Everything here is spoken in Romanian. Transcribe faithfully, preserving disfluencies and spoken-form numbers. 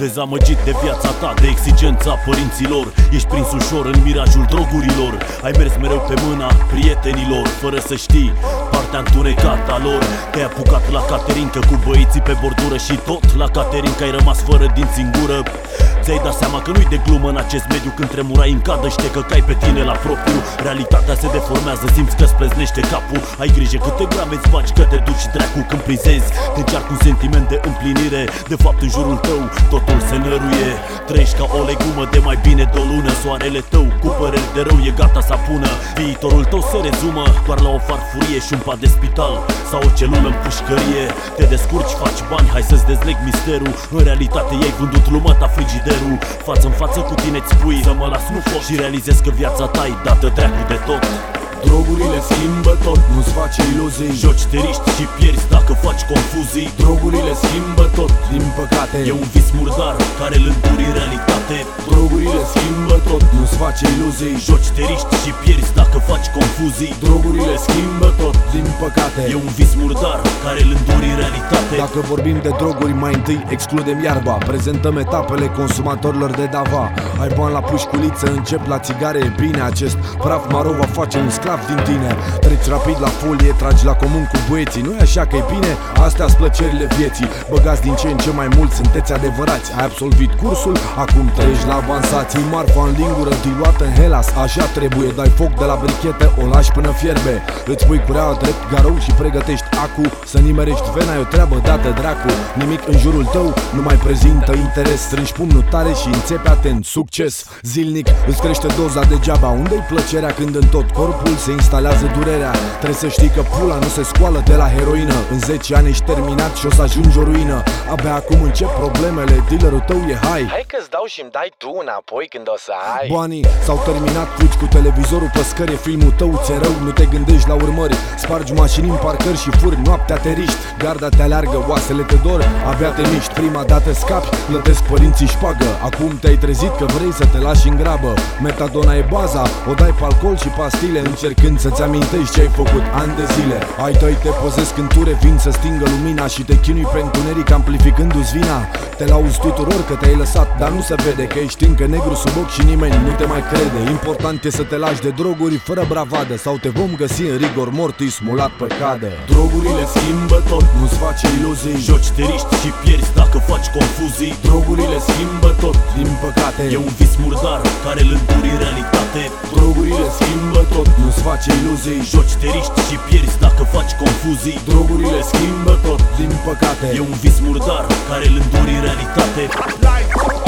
Dezamăgit de viața ta, de exigența părinților, ești prins ușor în mirajul drogurilor. Ai mers mereu pe mâna prietenilor, fără să știi partea întunecată a lor. Te-ai apucat la caterincă cu băieții pe bordură și tot la caterincă ai rămas fără dinți în gură. Ți-ai dat seama că nu-i de glumă în acest mediu, când tremurai în cadă și te căcai pe tine la propriu. Realitatea se deformează, simți că-ți pleznește capul. Ai grijă câte grame îți faci, că te duci dracu când prizezi. Te încearcă un sentiment de împlinire, de fapt în jurul tău totul se năruie. Trăiești ca o legumă de mai bine de o lună. Soarele tău cu păreri de rău e gata să apună. Viitorul tău se rezumă doar la o farfurie și un pat de spital sau o celulă în pușcărie. Te descurci, faci bani, hai să-ți dezleg misterul. În realitate i-ai vândut lumăta frigiderul. Față în față cu tine-ți spui să mă las, nu pot, și realizezi că viața ta-i dată dracu de tot. Drogurile schimbă tot, nu-ți face iluzii. Joci, te riști și pierzi dacă faci confuzii. Drogurile schimbă tot, din păcate. E un vis murdar care îl înduri în realitate. Drogurile schimbă tot, nu-ți face iluzii. Joci, te riști și pierzi dacă faci confuzii. Drogurile schimbă tot, din păcate. E un vis murdar care îl înduri în realitate. Dacă vorbim de droguri, mai întâi excludem iarba. Prezentăm etapele consumatorilor de dava. Ai bani la pușculiță, încep la țigare, e bine. Acest praf maro va face un sclav din tine. Treci rapid la folie, tragi la comun cu băieții. Nu-i așa că e bine? Astea-s plăcerile vieții. Băgați din ce în ce mai mult, sunteți adevărați. Ai absolvit cursul, acum treci la avansații. Marfa în lingură, diluată în Hellas. Așa trebuie, dai foc de la brichetă, o lași până fierbe. Îți pui cureaua drept garou și pregătești acu. Să nimerești vena e o treabă dată dracu. Nimic în jurul tău nu mai prezintă interes. Strângi pumnul tare și înțepi atent. Succes zilnic îți crește doza degeaba. Unde-i plăcerea când în tot corpul se instalează durerea? Trebuie să știi că pula nu se scoală de la heroină. În zece ani ești terminat și o să ajungi o ruină. Abia acum încep problemele, dealerul tău e hai. Hai că-ți dau și-mi dai tu înapoi când o să ai. Banii s-au terminat, fugi cu televizorul pe scări. Filmul tău ți-e rău, nu te gândești la urmări. Spargi mașini în parcări și furi, noaptea te riști. Garda te aleargă, oasele te dor, abia te miști. Prima dată scapi, plătesc părinții șpagă. Acum te-ai trezit că vrei să te lași în grabă. Metadona e baza, o dai pe alcool și pastile, încercând să-ți amintești ce ai făcut ani de zile. Ai tăi te pozesc când tu revin să stingă lumina și te chinui pe întuneric amplificându-ți vina. Te lauzi tuturor că te-ai lăsat, dar nu se vede că ești încă negru sub ochi și nimeni nu te mai crede. Important e să te lași de droguri fără bravadă, sau te vom găsi în rigor mortis mulat pe cadă. Drogurile schimbă tot, nu-ți face iluzii. Joci, te riști și pierzi dacă faci confuzii. Drogurile schimbă tot, din păcate. E un vis murdar care îl înduri în realitate. Drogurile schimbă tot, nu-ți face iluzii. Joci, te riști și pierzi dacă faci confuzii. Drogurile schimbă tot, din păcate. E un vis murdar care îl înduri în realitate.